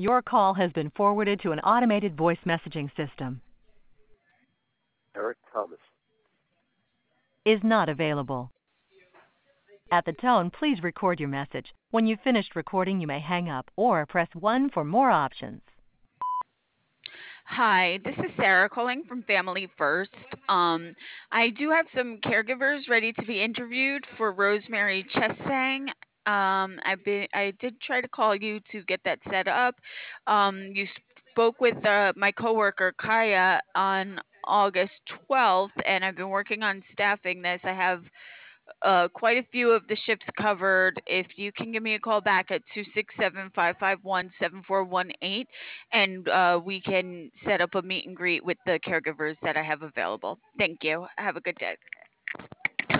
Your call has been forwarded to an automated voice messaging system. Eric Thomas. Is not available. At the tone, please record your message. When you've finished recording, you may hang up or press 1 for more options. Hi, this is Sarah calling from Family First. I do have some caregivers ready to be interviewed for Rosemary Chesang. I did try to call you to get that set up. You spoke with my coworker Kaya on August 12th, and I've been working on staffing this. I have quite a few of the shifts covered. If you can give me a call back at 267-551-7418, and we can set up a meet and greet with the caregivers that I have available. Thank you. Have a good day.